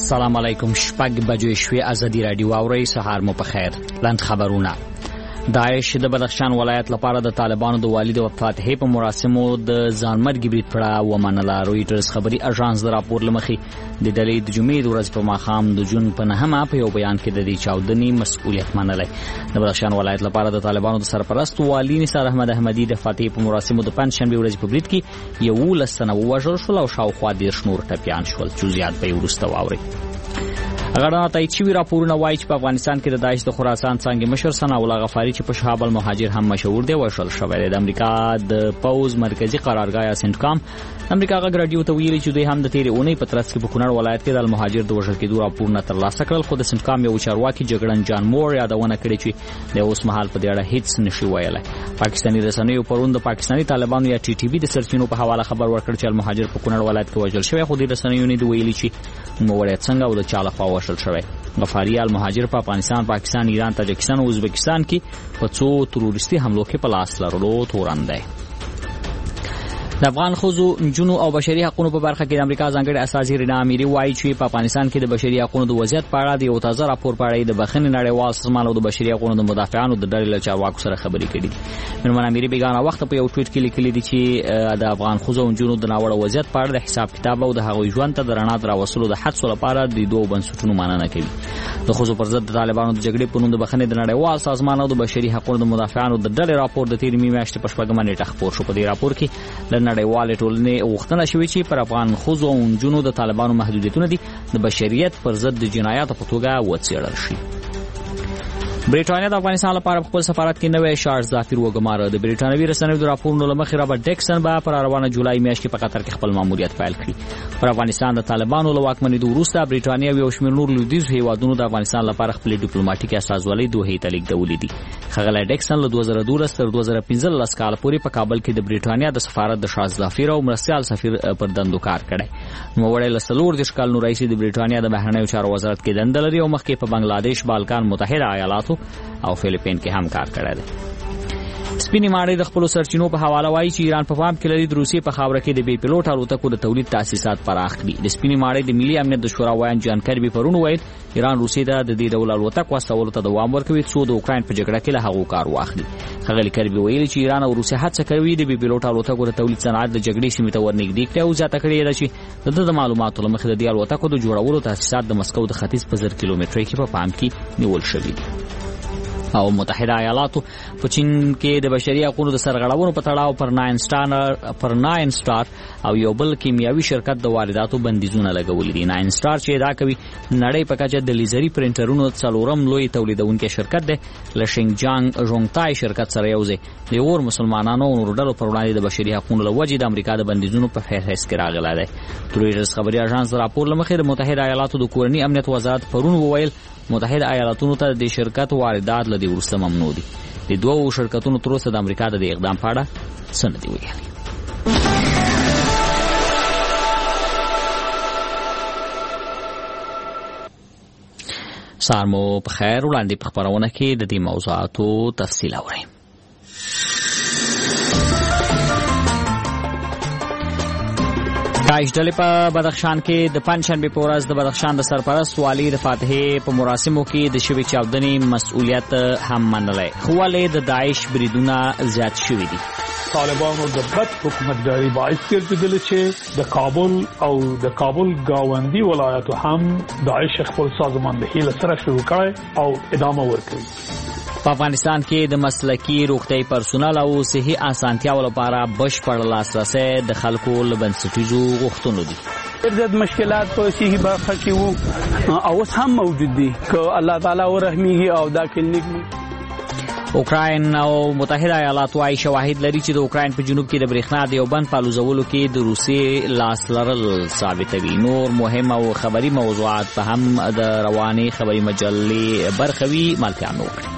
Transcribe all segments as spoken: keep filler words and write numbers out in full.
السلام علیکم. شپږ بجې شوې. ازادي رادیو اورئ. سهار مو په خیر. لاند خبرونه. داعش د بدخشان ولایت لپاره د طالبانو د والي د فاتحې په مراسمو د ځانمرګي برید پړه ومنله. رویټرز خبري اژانس د راپور لمخې د ډلې د جمعې د ورځې په ماښام د جون په نهمه په یو بیان کې د دې چاودنې مسؤلیت منلی. د بدخشان ولایت لپاره د طالبانو د سرپرست والي نثار احمد احمدي د فاتحې په مراسمو د پنجشنبې ورځې په برید کې یولس تنه ووژل شول او شاوخوا دېرش نور ټپیان شول. جزئیات به یې وروسته واورئ. غړانه تایید شوي راپورونه وایي چې په افغانستان کې د داعش د خراسان څانګې مشر ثناء الله غفاري چې په شهاب المهاجر هم مشهور دی وشل شوی دی. د امریکا د پوز مرکزی قرارګاه سنټکام امریکا غږ رادیو ته ویلي چې دوی هم د تیرې اونۍ په ترڅ کې په کونړ ولایت کې د المهاجر د وژل کېدو راپورونه ترلاسه کړل، خو د سنټکام یو چارواکي جګړن جان مور یادونه کړې چې د اوس مهال په دې اړه هیڅ نشي ویلای. پاکستاني رسنیو پرون د پاکستاني طالبانو یا ټي ټي وي د سرچینو په حواله خبر ورکړ چې المهاجر په کونړ ولایت کې وژل شوی، خو د رسنیو نه دی ویلي چې نوموړی څنګه او د چا لخوا وژل شوی. غفاري المهاجر په افغانستان، پاکستان، ایران، تاجکستان او ازبکستان کې په څو تروریستي حملو کې په لاس لرلو تورن دی. د افغان ښځو، نجونو او بشري حقوقو په برخه کې د امریکا ځانګړي استازي رینا اميري وایي چې په افغانستان کې د بشري حقوقو د وضعیت په اړه د یو تازه راپور په اړه د بخښنې نړیوال سازمان او د بشري حقوقو د مدافعانو د ډلې له چارواکو سره خبرې کړې دي. میرمن اميري بیگانه وخت په یو ټویټ کې لیکلي دي چې د افغان ښځو او نجونو د ناوړه وضعیت په اړه د حساب کتاب او د هغوی ژوند ته د رڼا راوستلو د هڅو لپاره د دوه بنسټونو مننه کوي. د ښځو پر ضد د طالبانو د جګړې په نوم د بخښنې د نړیوال سازمان او د بشري حقوقو د مدافعانو د ډلې راپور د تیر میاشتې په شپږمه نیټه خپور شو. په دې راپور کې د نړیوال ټولنې وختونه شوي چې پر افغان ښځو او نجونو د طالبانو محدودیتونه دي د بشریت پر ضد د جنایاتو په توګه وڅېړل شي. برېټانیا د افغانستان لپاره خپل سفارت کې نوې شارج ظافر وګماره. د برېټانوي رسنیو د راپورونو لمخې رابرټ ډیکسن به پر روانه جولای میاشت کې په قطر کې خپل ماموریت پیل کړي. پر افغانستان د طالبانو له واکمنېدو وروسته برېټانیا او یو شمېر نور لویدیځو هیوادونو د افغانستان لپاره خپل ډیپلوماټیک استازولۍ دوحې ته لیږدولې دي. ښاغلی ډیکسن له دوه زره دولس تر دوه زره پنځلس کال پورې په کابل کې د برېټانیا د سفارت د شارج ظافر او مرستیال سفیر پر دندو کار کړی. نوموړی له څلور دېرش کلونو راهیسې د برېټانیا د بهرنیو چارو وزارت کې دنده لري او مخکې په بنګلادیش، بالکان متحده ایالاتو او فلیپین کې هم کار کړی دی. سپینې ماڼۍ د خپلو سرچینو په حواله وایي چې ایران په پام کې لري د روسیې په خاوره کې د بې پیلوټ الوتکو د تولید تاسیسات پراخ کړي. د سپینې ماڼۍ د ملي امنیت د شورا وایي جان کربي پرون وویل ایران روسیې ته د دې ډول الوتکو استولو ته دوام ورکوي څو د اوکراین په جګړه کې له هغو کار واخلي. ښاغلي کربي ویلي چې ایران او روسیه هڅه کوي د بې پیلوټ الوتکو د تولید صنعت د جګړې سیمې ته ورنږدې کړي او زیاته کړې ده چې د د معلوماتو له مخې د دې الوتکو د جوړولو تاسیسات د مسکو د ختیځ په زر کیلومترۍ کې په پام کې نیول شوي دي. او متحده ایالاتو په چین کې د بشري حقوقو د سرغړونو په تړاو پر ناین سټار پر ناین سټار او یو بل کیمیاوي شرکت د وارداتو بندیزونه لګولي دي. ناین سټار چې دا کوي نړۍ په کچه د لیزري پرنټرونو څلورم لوی تولیدونکي شرکت دی. له شینګجانګ ژونګتای شرکت سره یوځای د اور مسلمانانو او نورو ډلو پر وړاندې د بشري حقوقو له وجې د امریکا د بندیزونو په فهرست کې راغلی دی. رویټرز خبري اژانس د راپور له مخې د متحده ایالاتو د کورني امنیت وزارت پرون وویل متحده ایالاتونو ته د شرکت واردات له دې وروسته ممنوع دي. د دوو شرکتونو تر اوسه د امریکا د اقدام په اړه څه نه دي ویلي. سهار مو په خیر. وړاندې په خپرونه کې د دې موضوعاتو تفصیل اورئ. داعش ډلې په بدخشان کې د پنجشنبې په ورځ د بدخشان د سرپرست والي د فاتحې په مراسمو کې د شوې چاودنې مسؤلیت هم منلی، خو ولې د داعش بریدونه زیات شوي دي. طالبانو د بد حکومتداري باعث ګرځېدلې چې د کابل او د کابل گاونډي ولایتو هم داعش خپل سازماندهي له سره شروع کړی او ادامه ورکوي. په افغانستان کې د مسلکي روغتیايي پرسونل او صحي اسانتیاو لپاره بشپړ لاسرسی د خلکو له بنسټیزو غوښتنو دي. ډېر زیات مشکلات په صحي برخه کې وو او اوس هم موجود دي که الله تعالی ورحمیږي او دا کلینیک. اوکراین او متحده ایالات وايي شواهد لري چې د اوکراین په جنوب کې د برېښنا د یو بند پالوزولو کې د روسیې لاس لرل ثابتوي. نور مهم او خبري موضوعات په هم د رواني خبري مجلې برخوي ملتیا وکړي.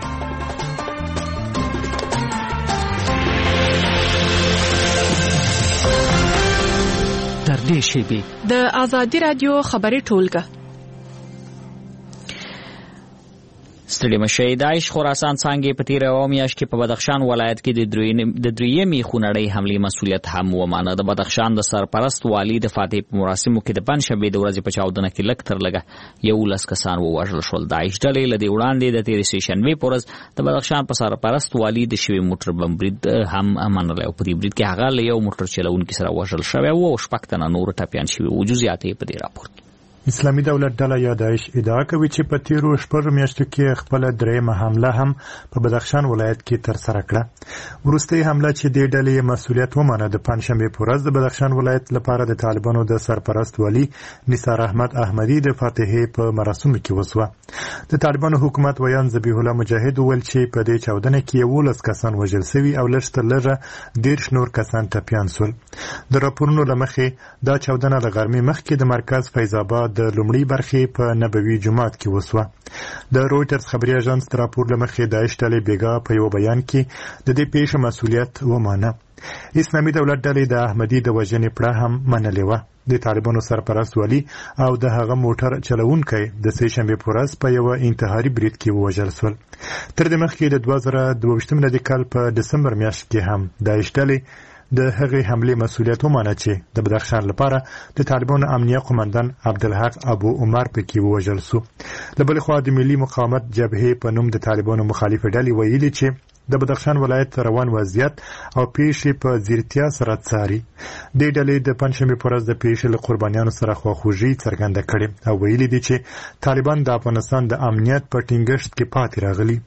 د آزادی رادیو خبري ټولګه ستړي مشي داعش خراسان څنګه په تیر او میاشت کې په بدخشان ولایت کې د دریم د دریمې خونړۍ حمله مسولیت هم ومانه. د بدخشان د سرپرست والی د فاتح په مراسمو کې د پنځشنبه د ورځې په چاودنه کې لک تر لګه یو لس کسان ووژل شول. داعش ډلې له دې وړاندې د تیر سه شنبه په ورځ د بدخشان په سرپرست والی د شوی موټر بم برید هم منل او په دې برید کې هغه له یو موټر چلونکي سره وژل شوی او شپږ تنه نور ټپيان شوي او جزئیات په دې راپور کې. اسلامي دولت ډله یا داعش ادعا کوي چې په تیرو شپږو میاشتو کې خپل درېمه حمله هم په بدخشان ولایت کې تر سره کړه. وروستۍ حمله چې د ډلې مسولیت ومانه د پنځشنبه په ورځ د بدخشان ولایت لپاره د طالبانو د سرپرست والی نثار احمد احمدی د فاتحې په مراسمو کې وسوه. د طالبانو حکومت ویان ذبیح الله مجاهد ول چې په دې چاودنه کې یولس کسان وژل شوي او لږ تر لږه دېرش نور کسان ټپیان شول. د راپورونو له مخې دا چاودنه د غرمې مخکې د مرکز فیض آباد د لومړی برخې په نبوي جماعت کې وسوه. د رويټرز خبري اژانس د راپور له مخې داعش ډلې بیګا په یو بیان کې د دې پیښې مسولیت ومانه. اسلامي دولت ډلې د احمدی د وژنې پړه هم منلې وه. د طالبانو سرپرست والی او د هغه موټر چلونکی د سه شنبه په ورځ په یو انتحاري برید کې ووژل شول. تر دې مخکې د دوه زره دوه ویشت میلادي کال په دسمبر میاشت کې هم داعش ډلې د هغې حمله مسولیت ومانه چې د بدخشان لپاره د طالبانو امنیه قومندان عبدالحق ابو عمر پکې ووژل شو. له بلې خوا د ملي مقاومت جبهې په نوم د طالبانو مخالفه ډلې ویلي چې د بدخشان ولایت روان وضعیت او پیښې په ځیرتیا سره څاري. د ډلې د پنځشنبه په ورځ د پیښې له قربانیانو سره خواخوږي څرګنده کړې او ویلي دي چې طالبان د افغانستان د امنیت په ټینګښت کې پاتې راغلي.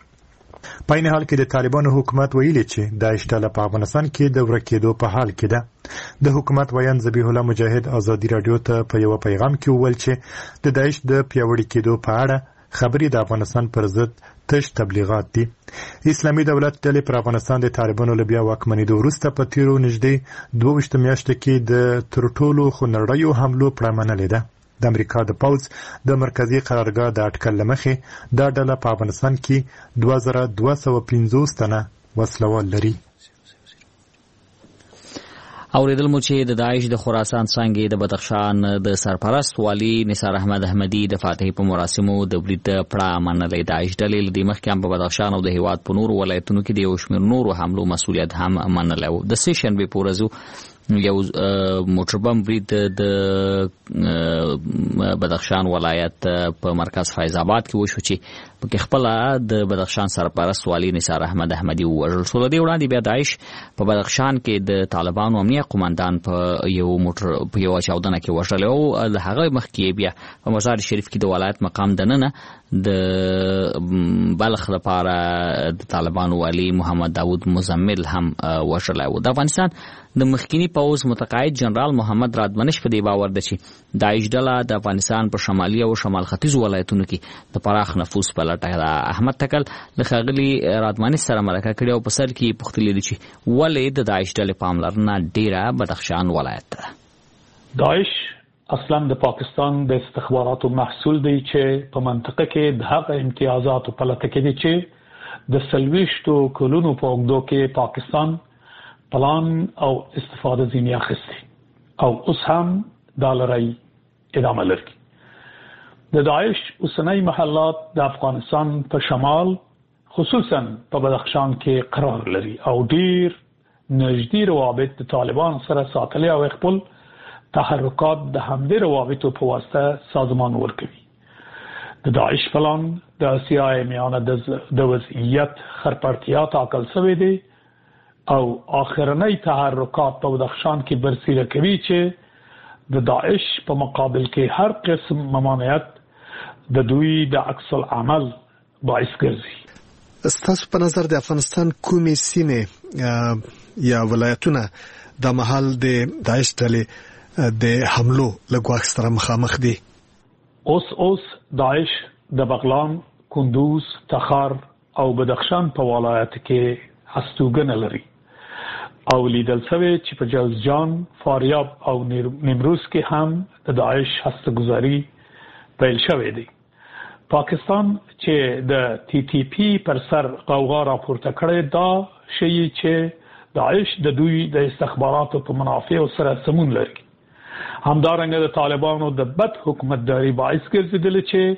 په این حال کې د طالبانو حکومت ویلي چې داعش ډله په افغانستان کې د ورکېدو په حال کې ده. د حکومت ویان ذبیح الله مجاهد ازادي رادیو ته په یو پیغام کې وویل چې د داعش د پیاوړي کېدو په اړه خبرې د افغانستان پر ضد تش تبلیغات دي. اسلامي دولت ډلې پر افغانستان د طالبانو له بیا واکمنېدو وروسته په تیرو نږدې دوه ویشت میاشتو کې د تر ټولو خونړیو حملو پړه منلې ده. د امریکا د پوځ د مرکزی قرارګاه د اټکل لمخې دا ډله په افغانستان کې دوه زره دوه سوه پنځوس تنه وسلوال لري. اوریدل مو چې د داعش د خراسان څنګه د بدخشان د سرپرست والی نثار احمد احمدی د فاتحې په مراسمو د برید پړه منلې. داعش ډلې د مخکې په بدخشان او د هیواد په نورو ولایتونو کې د یو شمېر نورو حملو مسولیت هم منلې. د سه شنبه په ورځ یو موټر بم برید د بدخشان ولایت په مرکز فیض آباد کې وشو چې په خپل د بدخشان سرپرست والی نثار احمد احمدی وژل شو. د وړاندې بیا داعش په بدخشان کې د طالبانو امنیه قومندان په یو موټر په یو چاودنه کې وژل او د هغه مخکې بیا په مزار شریف کې د ولایت مقام دننه د بلخ لپاره د طالبانو والی محمد داوود مزمل هم وژل او د افغانستان د مخکینی پوز متقاعد جنرال محمد رادمنش په دی باور ده چې داعش ډله د افغانستان په شمالي او شمال ختیځ ولایتونو کې د پراخ نفوذ په لټه ده. احمد تکل د ښاغلي رادمنش سره مرکه کړې او په سر کې پوښتلې دي چې ولې د داعش ډلې پاملرنه ډیره بدخشان ولایت ده. داعش اصلا د پاکستان د استخباراتو محصول دی چې په منطقه کې د هغه امتیازاتو په لټه کې دي چې د سلويشتو کلونو په اوږدو کې پاکستان پلان او استفاده ځینې اخیستي او اوس هم دا لړۍ ادامه لري. د داعش اوسنۍ محلات د افغانستان په شمال خصوصا په بدخشان کې قرار لري او ډیر نږدې روابط د طالبان سره ساتلي او خپل تحرکات د همدې روابطو په واسطه سازمان ورکوي. د داعش پلان د اسیای میانه د وضعیت خرپړتیا ټاکل شوی دی او آخرنۍ تحرکات په بدخشان کې برسېره کوي چې د داعش په مقابل کې هر قسم ممانعت د دوی د عکس العمل باعث ګرځي. ستاسو په نظر د افغانستان کومې سیمې یا ولایتونه د محل د داعش ډلې د حملو له ګواښ سره مخامخ دي؟ اوس اوس داعش د بغلان، کندوز، تخار او بدخشان په ولایت کې هستوګنه لري او لیدل شوی چې په جوزجان، فاریاب او نیمروز کې هم د داعش هسته‌ګذاري پیل شوې دی. پاکستان چې د ټي ټي پی پر سر غوغا راپورته کړې دا شی چې داعش د دوی د استخباراتو په منافع سره سمون لري. همدارنګه د طالبانو د بد حکومتداري باعث ګرځیدل چې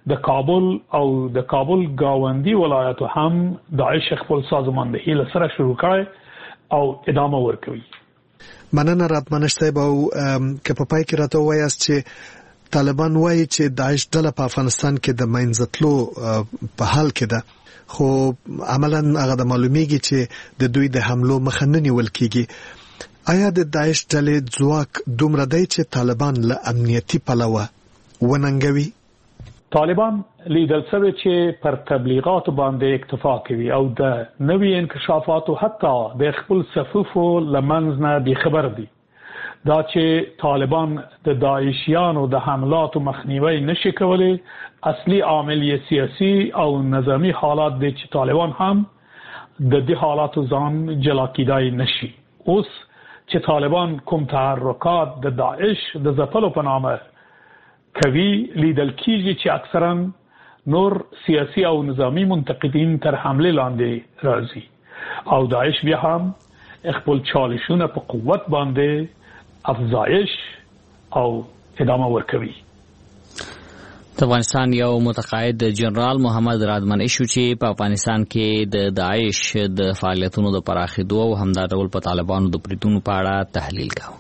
د کابل او د کابل گاوندی ولایتو هم داعش خپل سازماندهي لسره شروع کړي او ادامه ورکوي. مننه راتمنش صاحب او که په پای کې راته وایاست چې طالبان وایي چې داعش ډله په افغانستان کې د منځتلو په حال کې ده، خو عملاً هغه د معلومیږي چې د دوی د حملو مخه نه نیول کیږي. آیا د داعش ډلې ځواک دومره دی چې طالبان له امنیتي پلوه وننګوي؟ طالبان لیدل شوی چې پر تبلیغات باندې اکتفا کوي او د نوي انکشافاتو حتی د خپل صفوفو لمنځ نه بي خبر دي. دا چې طالبان د داعشیانو د حملاتو مخنیوي نشي کولای، اصلي عامل یې سیاسي او نظامی حالات دي چې طالبان هم د دې حالاتو ځان جلا کیدای نشي. اوس چې طالبان کوم تحرکات د داعش د ځپلو په نامه کوي، لیدل کیږي چې اکثرا نور سیاسي او نظامی منتقدین تر حمله لاندې راځي او داعش بیا هم خپل چالشونه په قوت باندې افزایش او ادامه ورکوي. د افغانستان یو متقاعد جنرال محمد رادمن ایشو چې په افغانستان کې د داعش د فعالیتونو د پراخېدو او همدا ډول په طالبانو د بریدونو په اړه تحلیل کاوه.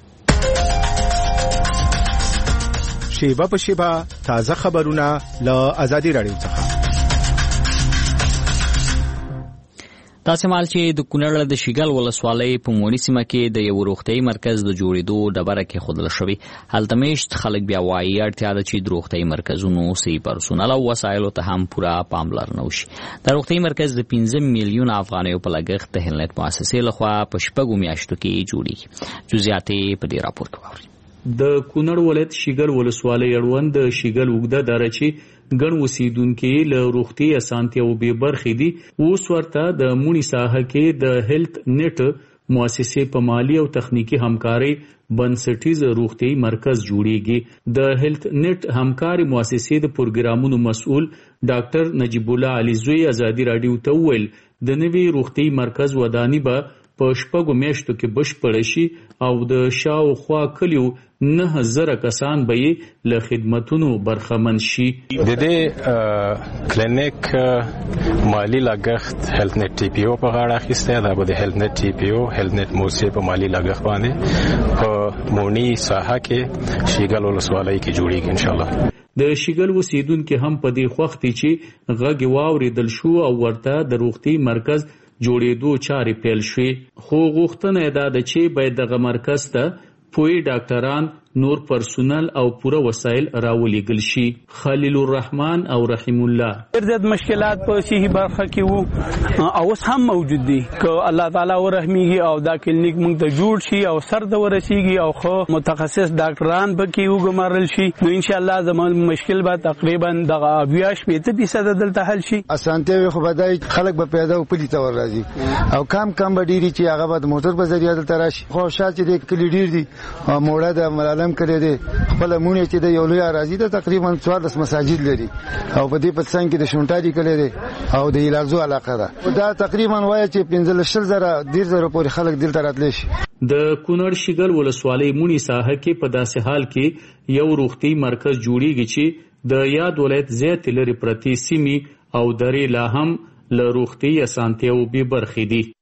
شیبه په شیبه تازه خبرونه له آزادي رادیو څخه. تاسو مال چې د کونړ د شیګل ولسوالۍ په مونی سیمه کې د یو روغتي مرکز د جوړېدو ډبره کې خودل شوی. هلته میشت خلک بیا وایي اړتیا ده چې د روغتي مرکزونو سي پرسونل او وسایلو ته هم پوره پاملرنه وشي. د روغتي مرکز د پنځه میلیون افغانیو په لګښت د هلنت مؤسسې لخوا په شپږو میاشتو کې جوړیږي. جزئیات په دې راپور کې واورئ. د کونړ ولایت شیګل ولسوالۍ اړوند د شیګل اوږده دره چې ګڼ اوسیدونکي له روغتي اسانتیا او بې برخې دي، اوس ورته د مونی ساحه کې د هیلث نیټ مؤسسې په مالی او تخنیکی همکاري بنسټیز روغتي مرکز جوړیږي. د هیلث نیټ همکاري مؤسسې د پروګرامونو مسؤل ډاکټر نجیب الله علي زوی آزادي رادیو ته وویل د نوي روغتي مرکز وداني به په شپږو میاشتو کې بشپړ شي او د شاوخوا کلیو نه زره کسان به یې له خدمتونو برخمن شي. د دې کلینیک مالی لګښت هیلث نیټ ټي پی او په غاړه اخیسته ده. به د هیلث نیټ ټي پی او هیلث نیټ موسسې په مالی لګښت باندې په مونی ساحه کې شیګل ولسوالۍ کې جوړیږي ان شاء الله. د شیګل اوسیدونکو هم په دې وخت چې غږ واوریدل شو او ورته د روغتي مرکز جوړېدو چارې پیل شوې، خو غوښتنه دا ده چې باید دغه مرکز ته پوی ډاکټران، نور پرسونل او پوره وسایل راولېږل شي. خلیل الرحمن او رحیم الله ډېر زیات مشکلات په صحي برخه کې وو او اوس هم موجود دي. که الله تعالی ورحمیږي او دا کلینیک موږ ته جوړ شي او سر ته ورسیږي او خو متخصص ډاکټران به کې وګمارل شي، نو ان شاء الله زموږ مشکل به تقریبا دغه اویاش پېته فیصد دلته حل شي. اسانتیا خو بدای خلک به پیدا او پلی تور راځي او کم کم به ډیری چې هغه به موټر په ذریعہ دلته راشي. خو شاته چې د کلی ډیر دي موړه د ملالم کړی دی، خپل مونږ چې د یو لوی اراضي ته تقریبا څوارلس مساجد لري او په دې پتسان کې د شونټاري کړی دی او د علاجو علاقه ده. دا تقریبا وایي چې پنځه لس زره ډیر زره پورې خلک دلته راتلی شي. د کونړ شیګل ولسوالۍ مونی ساحه کې په داسې حال کې یو روغتي مرکز جوړیږي چې د یاد ولایت زیات لري پرتی سیمې او درې لا هم له روغتي اسانتیا او بې برخې دي.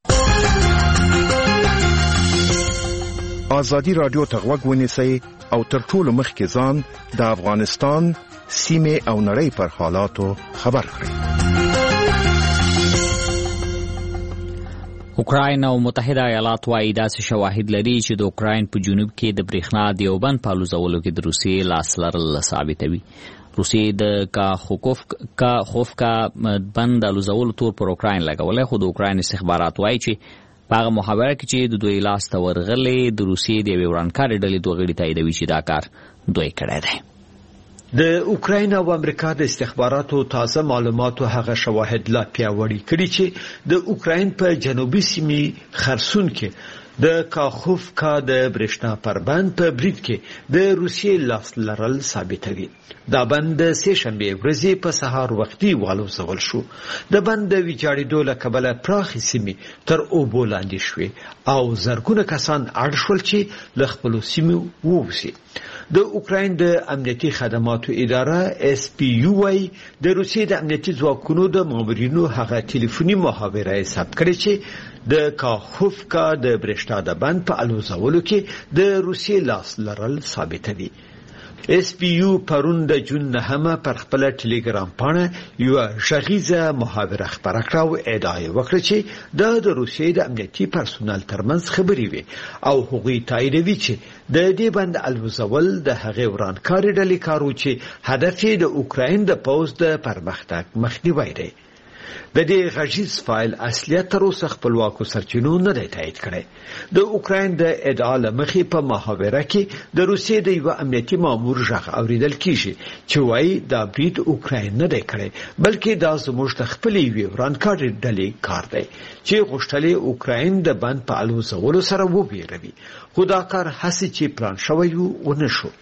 آزادي رادیو ته غوږ ونیسئ او تر ټولو مخکې ځان د افغانستان سیمې او نړۍ پر حالاتو خبر کړئ. اوکراین او متحده ایالات وايي داسې شواهد لري چې د اوکراین په جنوب کې د برېښنا د یو بند په الوزولو کې د روسیې لاس لرل ثابتوي. روسیې د کاخوفکا بند الوزولو تور پر اوکراین لګولی، خو د اوکراین استخبارات وايي چې په هغه محاوره کې چې د دوی لاس ته ورغلې د روسیې د یوې ورانکارې ډلې دوه غړي تاییدوي چې دا کار دوی کړی دی. د اوکراین او امریکا د استخباراتو تازه معلوماتو هغه شواهد لا پیاوړي کړي چې د اوکراین په جنوبي سیمې خرسون کې د کاخوفکا د برېښنا پربند په برید کې د روسیې لاس لرل ثابتوي. دا بند د سه شنبې ورځې په سهار وختي والوځول شو. د بند د ویجاړېدو له کبله پراخې سیمې تر اوبو لاندې شوې او زرګونه کسان اړ شول چې له خپلو سیمو ووځي. د اوکراین د امنیتي خدماتو اداره اس پی یو وايي د روسیې د امنیتي ځواکونو د مامورینو هغه ټلیفوني محاوره ثبت کړې چې د کاخوفکا د برېښنا د بند په الوزولو کې د روسیې لاس لرل ثابتوي. اس پی یو پرون د جون نهمه پر خپل ټلګرام باندې یو شغیزه محاوره خبره کړه او ادعا وکړه چې د روسیې د امنیتي پرسونل ترمنځ خبري وي او هغوی تاییدوي چې د دې بند الوزول د هغې ورانکاري ډلې کارو چې هدف یې د اوکراین د پوځ د پرمختګ مخنیوی دی. د دې غږیز فایل اصلیت تر اوسه خپلواکو سرچینو نه دی تایید کړی. د اوکراین د ادعا له مخې په محاوره کې د روسیې د یو امنیتي مامور غږ اوریدل کیږي چې وایي دا برید اوکراین نه دی کړی بلکې دا زموږ د خپلې یوې ورانکاري ډلې کار دی چې غوښتل اوکراین د بند په الوزولو سره وبېروي، خو دا کار هسې چې پلان شوی و ونه شو.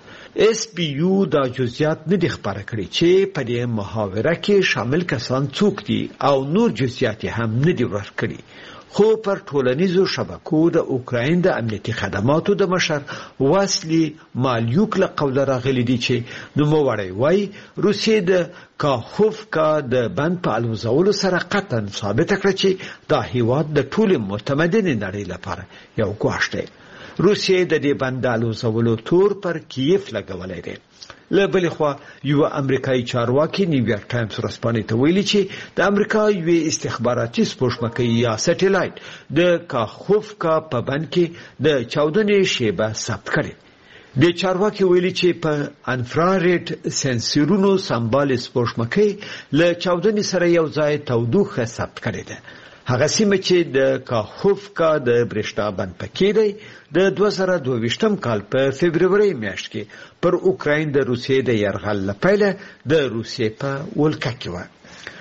اس پی یو دا جزئیات نه دي خبره کړي چې په دې محاوره کې شامل کسان څوک دي او نور جزئیات هم نه دي ورکړي. خو پر ټولنیزو شبکو د اوکراین د امنیتي خدماتو د مشر واسلی مالیوک له قوله راغلي دي چې نوموړی وایي روسیې د کاخوفکا د بند په الوزولو سره قطعا ثابته کړه چې دا هیواد د ټولې متمدنې نړۍ لپاره یو ګواښ دی. روسیې د دې بند الوزولو تور پر کیف لګولای دی. له بلې خوا یو امریکایي چارواکي نیویارک ټایمز ورځپاڼې ته ویلي چې د امریکا یوې استخباراتي سپوږمکۍ یا سټلایټ د کاخوفکا په بند کې د چاودنې شیبه ثبت کړې. د چارواکي ویلي چې په انفراریډ سنسورونو سمبال سپوږمکۍ له چاودنې سره یو ځای تودوخه ثبت کړې ده. هغه سیمه چې د کاخوفکا د برېښنا بند پکې دی د دوه زره دوه ویشتم کال په فبروري میاشت کې پر اوکراین د روسیې د یرغل لپاره د روسیې په ولکه کې و.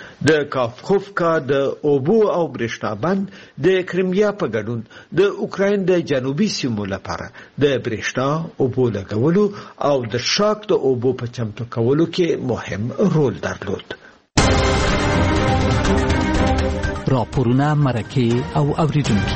د کاخوفکا د اوبو او برېښنا بند د کریمیا په ګډون د اوکراین د جنوبي سیمو لپاره د برېښنا اوبو لګولو او د شاک د اوبو په چمتو کولو کې مهم رول درلود. راپورونه مرکه او اوریدونکي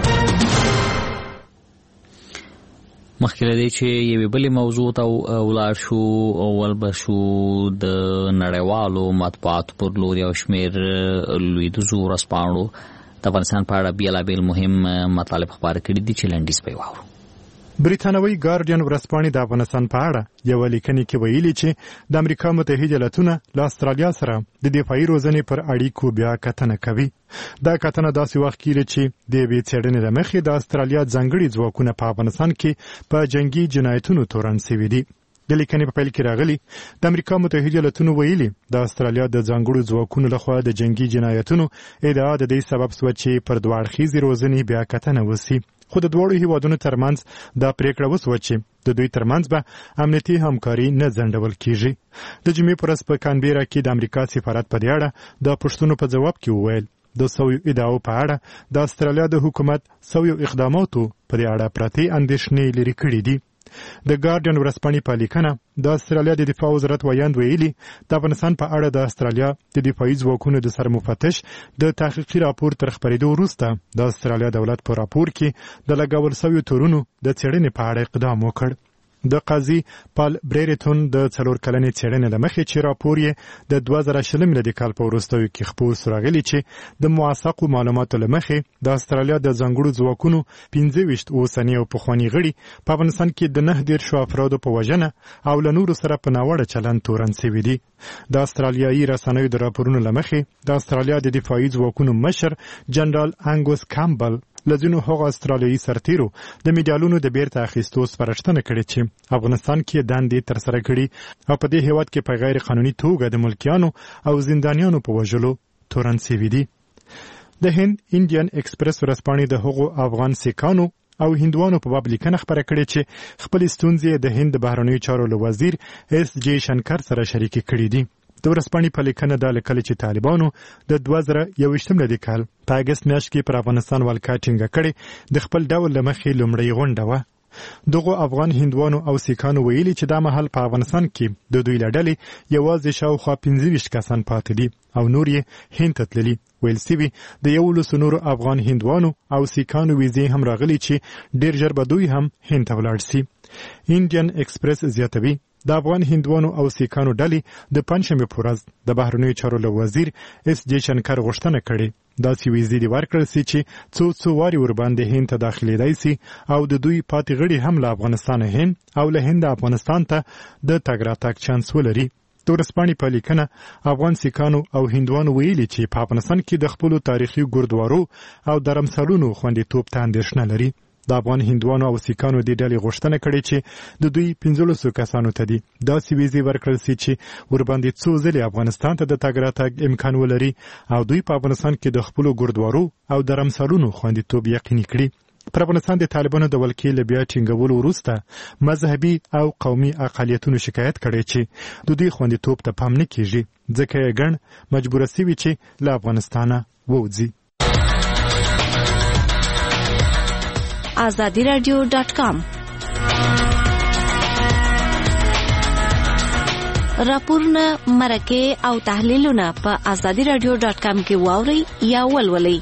مخکې لدی چې یوې بلې موضوع ته ولاړ شو اول به شو د نړیوالو مطبوعاتو پر لور یو شمېر لویدیځو ورځپاڼو د افغانستان په اړه بېلابېل مهم مطالب خپاره کړي دي چې لنډیز به یې واورو. بریتانوي ګارډین ورځپاڼې د افغانستان په اړه یو لیکنه کې ویلي چې د امریکا متحده ایالاتونه له استرالیا سره د دفاعي روزنې پر اړیکو بیا کتنه کوي. دا کتنه داسې وخت کې چې د یوې څېړنې له مخې د استرالیا ځانګړي ځواکونه په افغانستان کې په جنگي جنایتونو تورن شوي دي. د لیکنې په پیل کې راغلي د امریکا متحده ایالاتونو ویلي د استرالیا د ځانګړو ځواکونو لخوا د جنگي جنایتونو ادعا د دې سبب شوه چې پر دوه اړخیزې روزنې بیا کتنه وشي. خو د دواړو هیوادونو ترمنځ دا پریکړه وشوه چې د دوی ترمنځ به امنیتي همکاري نه ځنډول کیږي. د جمعې په ورځ په کانبیرا کې د امریکا سفارت په دې اړه د پوښتنو په ځواب کې وویل د سویو ادعاو په اړه د استرالیا د حکومت سویو اقداماتو په دې اړه پرتې اندېښنې لرې کړې دي. د ګارډین ورځپاڼې په لیکنه د استرالیا د دفاع وزارت ویاند ویلي د افغانستان په اړه د استرالیا د دفاعي ځواکونو د سرمفتش د تحقیقي راپور تر خپرېدو وروسته د استرالیا دولت په راپور کې د لګول شویو تورونو د څېړنې په اړه اقدام وکړ. د قاضي پال بریریتون د څلور کلنې څېړنې له مخې چې راپور یې د دوه زره شلم میلادي کال په وروستیو کې خپور سو راغلی چې د موثقو معلوماتو له مخې د استرالیا د ځانګړو ځواکونو پنځه ویشت اوسني او پخواني غړي په افغانستان کې د نهه دېرشو افرادو په وژنه او له نورو سره په ناوړه چلند تورن شوي دي. د استرالیایي رسنیو د راپورونو له مخې د استرالیا د دفاعي ځواکونو مشر جنرال انګوس کامبل له ځینو هغو استرالیایي سرتیرو د میډالونو د بیرته اخیستو سپارښتنه کړې چې افغانستان کې دندې ترسره کړي او په دې هیواد کې په غیر قانوني توګه د ملکیانو او زندانیانو په وژلو تورن شوي دي. د هند انډین ایکسپریس ورځپاڼې د هغو افغان سیکانو او هندوانو په باب لیکنه خپره کړې چې خپل ستونزې د هند بهرنیو چارو له وزیر اس جی شنکر سره شریکې کړې دي. د ورځپاڼې په لیکنه دا لیکل چې طالبانو د دوه زره یوویشتم لدې کال په اګست میاشت کې پر افغانستان ولکه ټینګه کړې د خپل ډول له مخې لومړۍ غونډه وه. دغه افغان هندوانو او سیکانو ویلي چې دا مهال په افغانستان کې د دوی له ډلې یوازې شاوخوا پنځه ویشت کسان پاتې دي او نور یې هند ته تللي. ویل سوي د یولسو نورو افغان هندوانو او سیکانو ویزې هم راغلي چې ډېر ژر به دوی هم هند ته ولاړ سي. انډین ایکسپریس زیاتوي د افغان هندوانو او سیکانو ډلې د پنځشنبې په ورځ د بهرنیو چارو له وزیر اس جے شنکر غوښتنه کړې داسې ویزې دې ورکړل سي چې څو څو وارې ورباندې هند ته داخلېدای سي او د دوی پاتې غړي هم له افغانستانه هند او له هند افغانستان ته د تګ راتګ چانس ولري. د ورځپاڼې په لیکنه افغان سیکانو او هندوانو ویلي چې په افغانستان کې د خپلو تاریخي ګوردوارو او درمسالونو خوندیتوب ته اندېښنه لري. د افغان هندوانو او سیکانو د ډلې غوښتنه کړې چې د دوی پنځلسو کسانو ته دي داسې ویزې ورکړل سي چې ورباندې څو ځلې افغانستان ته د تګ راتګ امکان ولري او دوی په افغانستان کې د خپلو ګوردوارو او درمسالونو خوندیتوب یقیني کړي. پر افغانستان د طالبانو د ولکې له بیا ټینګولو وروسته مذهبي او قومي اقلیتونو شکایت کړی چې د دوی خوندیتوب ته پام نه کیږي ځکه یې ګڼ مجبوره سوي چې له افغانستانه ووځي. آزادی رادیو ډاټ کام راپورونه مرکه او تحلیلونه په آزادی رادیو ډاټ کام کې واورئ یا ولولئ.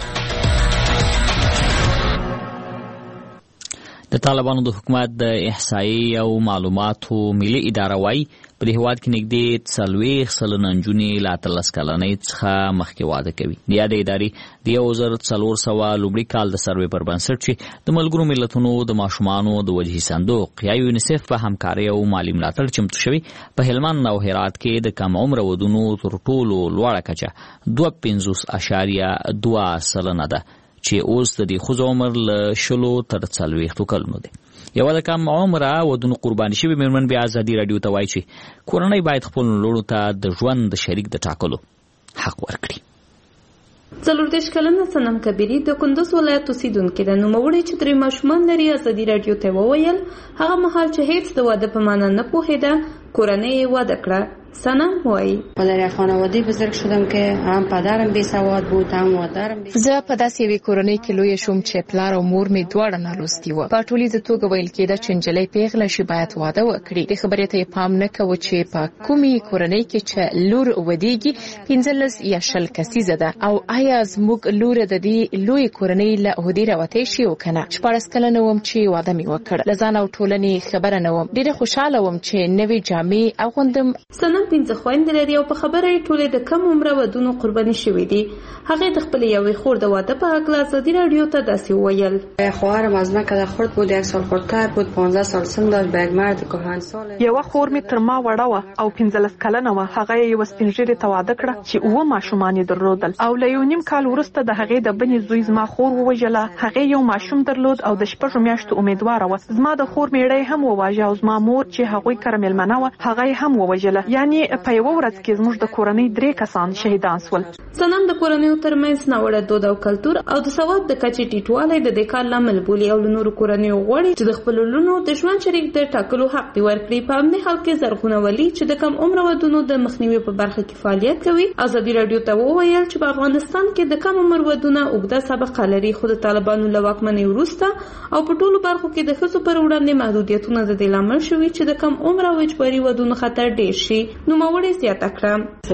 د طالبانو د حکومت د احصایې او معلوماتو ملي اداره وايي په دې هېواد کې نږدې څلوېښت سلنه نجونې له اتلس کلنۍ څخه مخکې واده کوي. د یادې ادارې د یو زر څلور سوه لومړي کال د سروې پر بنسټ چې د ملګرو ملتونو د ماشومانو د وجهي صندوق یا یونیسف په همکارۍ او مالي ملاتړ چمتو شوي په هلمند او هرات کې د کم عمره ودونو تر ټولو لوړه کچه دوه پنځوس اشاریه دوه سلنه ده چې اوس د دې ښځو عمر له شلو تر څلوېښتو کلونو دی. یوه د کم عمره ودونو قرباني شوي مېرمن بیا ازادي راډیو ته وایي چې کورنۍ باید خپلو لوڼو ته د ژوند د شریک د ټاکلو حق ورکړي. څلوردېرش کلنه صنم کبیري د کندوز ولایت اوسیدونکې ده. نوموړې چې درې ماشومان لري ازادي راډیو ته وویل هغه مهال چې هیڅ د واده په معنا نه پوهېده کورنۍ یې واده کړه. سنم وایي در خانواده بزرگ شدم که هم پدرم بی سواد بود هم مادرم بی زه په داسې یوې کورنۍ کې لویه شوم چې پلار او مور مې دواړه نالوستي وو. په ټولیزه توګه ویل کېده چې نجلۍ پیغله شي باید واده وکړي. د خبرې ته یې پام نه کوه چې په کومې کورنۍ کې چې لور ودیږي پنځلس یا شل کسیزه ده او آیا زموږ لور د دې لویې کورنۍ له عهدې راوتی شي او که نه. شپاړس کلنه وم چې واده مې وکړ. له ځان او ټولنې خبره نه وم. ډېره خوشحاله وم چې نوې جامې اغوندم. سنم پنځه خویندې لري او په خبره یې ټولې د کم عمره ودونو قرباني شوي دي. هغې د خپلې یوې خور د واده په هکله ازادي راډیو ته داسې وویل خواهرم از من که خرد بود یک سال خردتر بود پانزده سال سن داشت به یک مرد کهنسال. یوه خور مې تر ما وړه وه او پنځلس کلنه وه. هغه یې یوه سپین ږیرې ته واده کړه چې اووه ماشومان یې درلودل او له یو نیم کال وروسته د هغې د بنې زوی زما خور ووژله. هغې یو ماشوم درلود او د شپږو میاشتو امیدواره وه. زما د خور میړه هم وواژه او زما مور چې هغوی کره مېلمنه وه هغه یې هم ووژله. یعنی په یوه ورځ کې زموږ د کورنۍ درې کسان شهیدان سول. سنم د کورنیو ترمنځ ناوړه دود او کلتور او د سواد د کچې ټیټوالی د دې کار لامل بولي او له نورو کورنیو غواړي چې د خپلو لوڼو د ژوند شریک د ټاکلو حق دې ورکړي. په همدې حال کې زرغونه ولي چې د کم عمره ودونو د مخنیوي په برخه کې فعالیت کوي ازادي راډیو ته وویل چې په افغانستان کې د کم عمر ودونه اوږده سابقه لري خو د طالبانو له واکمنۍ وروسته او په ټولو برخو کې د ښځو پر وړاندې محدودیتونه د دې لامل شوي چې د کم عمره او اجباري ودونو خطر ډېر شي. نوموړې زیاته کړه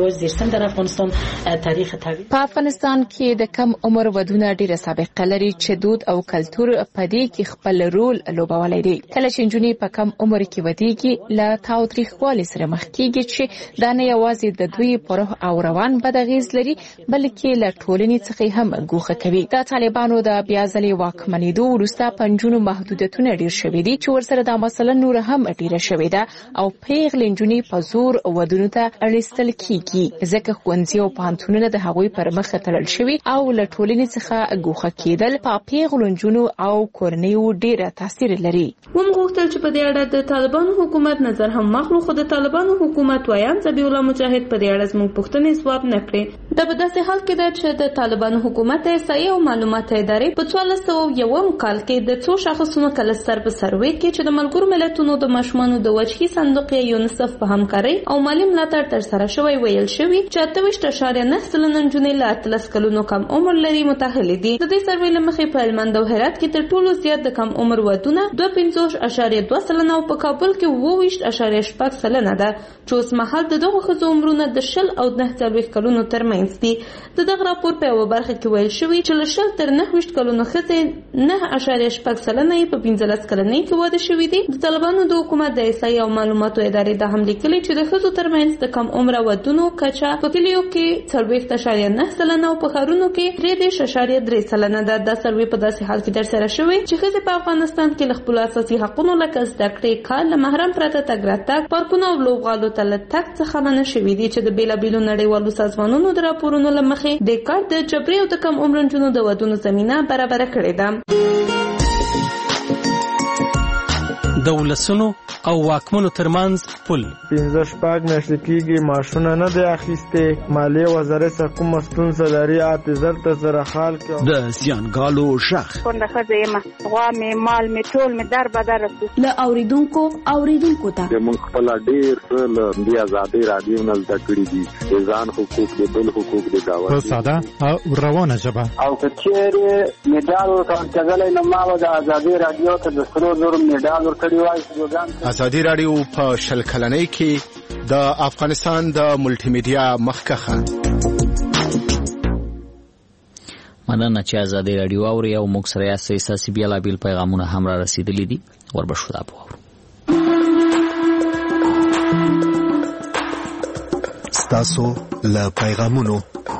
په افغانستان کې د کم عمر ودونه ډیره سابقه لري چې دود او کلتور په دې کې خپل رول لوبولی دی. کله چې نجونې په کم عمر کې ودیږي له تاوتریخوالي سره مخ کیږي چې دا نه یوازې د دوی په روح او روان بد اغیز لري بلکې له ټولنې څخه هم ګوښه کوي. د طالبانو د بیا ځلې واکمنېدو وروسته په نجونو محدودیتونه ډیر شوي دي چې ورسره دا مسله نور هم ډیره شوې ده او پیغلې نجونې په زور ودونو ته اړیستل کیږي ځکه ښوونځي او پوهنتونونه د هغوی پر مخ تړل شوي او له ټولنې څخه ګوښه کېدل په پیغلو نجونو او کورنیو ډیره تاثیر لري. موږ غوښتل چې په دې اړه د طالبانو حکومت نظر هم واخلو خو د طالبانو حکومت ویان ذبیح الله مجاهد په دې اړه زموږ پوښتنې ځواب نه کړې. دا په داسې حال کې ده چې د طالبانو حکومت احصایې او معلومات ادارې په څوارلس سوه یوم کال کې د څو شاخصونو کله سر په سروې کې چې د ملګرو ملتونو د ماشومانو د وجهي صندوق یونیسف په همکارۍ او مالي ملاتړ تر سره شوی ویل شوی چې اته ویشت اعشاریه نه سلنه نجونې له اتلس کلونو کم عمر لري متأهلې دي. د دې سروې له مخې په هلمند او هرات کې تر ټولو زیات د کم عمر ودونه دوه پنځوس اعشاریه دوه سلنه او په کابل کې اووه ویشت اعشاریه شپږ سلنه ده چې اوس مهال د دغو ښځو عمرونه د شل او نهه څلوېښت کلونو ترمنځ دي. د دغه راپور په یوه برخه کې ویل شوي چې له شل تر نهه ویشت کلونو ښځې نهه اعشاریه شپږ سلنه یې په پنځلس کلنۍ کې واده شوي دي. د طالبانو د حکومت د احصایې او معلوماتو ادارې دا هم لیکلي چې د ښځو ترمنځ د کم عمره ودونو کچه په کلیو کې څلوېښت اعشاریه نه سلنه او په ښارونو کې درې دېرش اعشاریه درې سلنه ده. دا سروې په داسې حال کې ترسره شوې چې ښځې په افغانستان کې له خپلو اساسي حقونو لکه زده کړې، کار، له محرم پرته تګ راتګ، پارکونو او لوبغالو ته له تګ څخه منع شوي دي چې د بېلابېلو نړیوالو سازمانونو د راپورونو له مخې د کار د جبري او د کم عمر نجونو د ودونو زمینه برابره کړې ده. د ولسونو او واکمنو ترمنځ پل پنځه شپږ میاشتې کېږي معاشونه نه دی اخیستې. مالیې وزارت څخه کومه ستونزه لري اته زر ته سره حال کړه. د زیانګالو شخ کونډه ښځه یم، غوا مې مال مې ټول مې در بدر رسو له اوریدونکو اوریدونکو ته موږ خپل ډېر څه له دې ازادۍ راډیو نه زده کړي دي. د ځان حقوق د بل حقوق د داوا په ساده او روانه ژبه او که چیرې میډال ورکړل نو ما د ازادۍ راډیو ته د سرو زرو میډال ورکړی. ازادي راډیو په شل کلنۍ کې د افغانستان د ملټي میډیا مخکخه مننه چې ازادي راډیو اوري او موږ سره یې اساسي بیلابیل پیغامونه هم را رسیدلي دي. وربشو دا پوهو ستاسو له پیغامونو.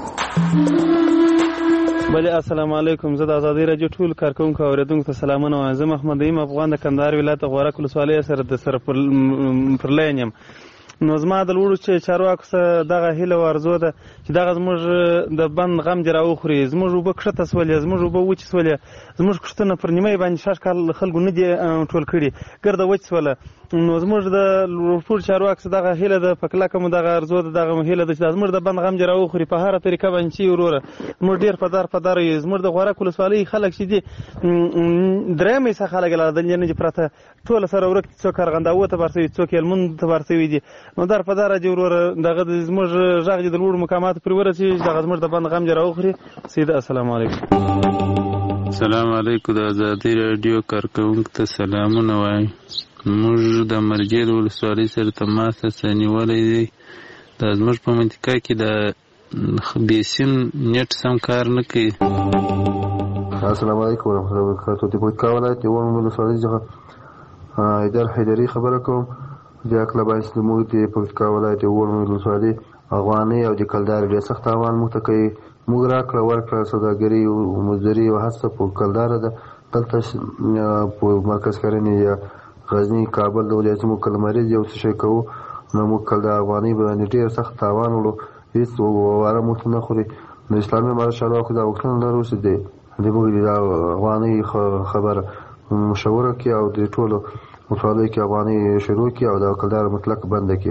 بله السلام علیکم. زه د ازادي راډیو ټول کارکونکو او اوریدونکو ته سلامونه وایم. زه محمد ایم افغان د کندهار ولایت غورک ولسوالۍ سره د سره پر لاین یم. نو زما د لوړو چې چارواکو څخه دغه هیله او ارزو ده چې دغه زموږ د بند غم دې راوخوري. زموږ اوبه کښته سولې، زموږ اوبه وچې سولې، زموږ کښتونه پر نیمۍ باندې شاش کال خلکو نه دي ټول کړي، ګرده وچ سوله. نو زموږ د ټول چارواکو څخه دغه هیله ده، په کلکه مو دغه ارزو ده، دغه هیله ده چې زموږ د بند غم دې راوخوري په هره طریقه باندې چې وروره. زموږ ډېر په دار په دار یو. زموږ د غورک ولسوالۍ خلک چې دي درېیمې څخه خلک لا دلته نه دي پراته، ټول سره ورک څوک ارغنداو ته ورسوي، څوک هلمند ته ورسوي دي. نو در په دار دي وروره دغه زموږ غږ دې د لوړو مقاماتو پرې ورسېږي چې دغه زموږ د بند غم دې راوخوري. سیده السلام علیکم. السلام علیکم. د ازادي راډیو کارکونکو ته سلامونه وایم. موږ د مرجې ولسوالۍ سره تماس نیولی دی. دا زموږ په منطقه کې د بیسیم نیټ سم کار نه کوي. السلام علیکم ورحمۃ اللہ وبرکاتہ. د پکتیکا ولایت د ورمو ولسوالۍ څخه ایدر حیدري خبره کوم. د اکله باعث د موږ د پکتیکا ولایت د ورمو ولسوالۍ افغاني او د کلدار ډېر سخت تاوان موږ ته کوي. موږ راکړه ورکړه سوداګري او مزدوري او هڅه په کلدار ده. دلته په مرکز کرنې یا غزني کابل د ولایتونو کلمریز یو څه شی کوو. نو موږ کلدار افغاني باندې ډېر سخت تاوان وړو. هېڅ واره موږ نه خوري. د اسلامي مارشالواکو دا وکړنه لرو چې دی د موږ د افغاني خبره مشوره کې او د ټولو ولسوالیو کې افغاني شروع کې او د کلدار مطلق بند کې.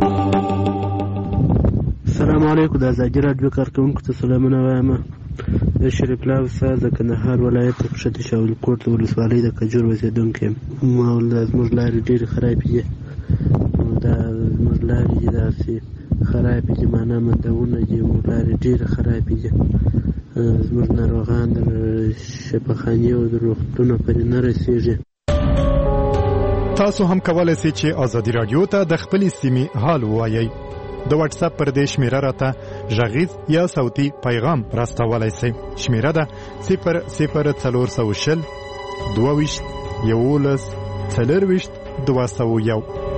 السلام علیکم. د ازادي راډیو کارکونکو ته سلامونه وایم. د شریف الله استاد د کندهار ولایت د کښتې شاول کوټ د ولسوالۍ د کجور اوسېدونکی یم. زموږ لارې ډېرې خرابې دي. دا زموږ لارې دي داسې خرابې دي، معنا مندونه دي. لارې ډېرې خرابې دي. زموږ ناروغان د شفاخانې او د روغتونو پرې نه رسېږي. تاسو هم کولای شئ چې ازادي راډیو ته د خپلې سیمې حال ووایئ. د واتس اپ پر دې شمیره راته غږیز یا صوتي پیغام راستولای شئ. شمیره ده صفر صفر څلور سوه شل دوه ویشت یولس څلرویشت دوه سوه یو.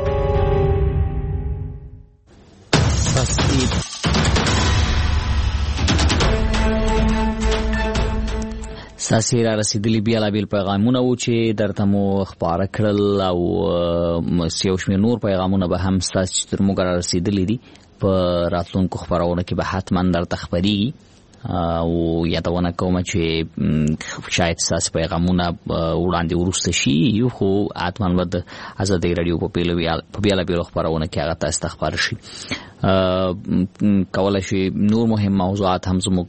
ساسي را رسیدلی بیلابیل پیغامونه و چې درته مو خبره کړل او یو شمېر نور پیغامونه به هم ستاسو تر موږ را رسیدلی دي. په راتلونکو خبرونه کې به حتما درته خبرېږي او یادونه کوم چې شاید ستاسو پیغامونه وړاندې وروسته شي، خو حتما به د ازادي راډیو په بیلابیلو خبرونه کې هغه تاسو ته خبر شي. کولای شي نور مهم موضوعات هم زموږ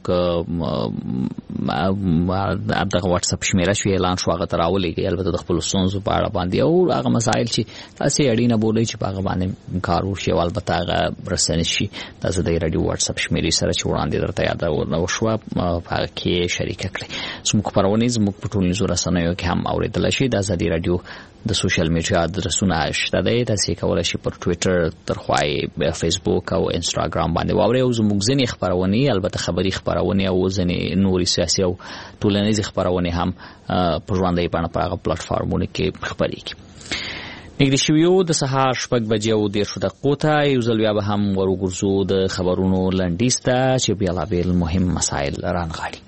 دغه واتس اپ شمیره شوی اعلان شو هغه تراولېږي البته د خپل ستونزو په اړه باندې او هغه مسایل چې تاسو اړینه بولئ چې په هغه باندې کار وشي او البته هغه رسنۍ شي د ازادي رادیو واتس اپ شمیرې سره چې وړاندې درته یادونه وشوه په هغه کې شریک کړئ. زموږ خپرونې زموږ په ټولنیزو رسنیو کې هم اورېدلی شي. د ازادي رادیو د سوشل میډیا ادرسونه شته دی، تاسو کولای شئ پر ټوئیټر، ترخوای فیسبوک او انستګرام باندې واورئ او زموږ ځینې خبرونه البته خبري خبرونه او ځینې نوري سیاسي او ټولنیزې خبرونه هم په ژوندۍ بڼه په هغه پلیټ فارمونو کې خبرېږي. نږدې شویو د سهار شپږ بجې او دېرشو دقیقو ته یو ځل بیا به هم ورګرځو د خبرونو لنډیز ته چې بېلابېل مهم مسایل رانغاړي.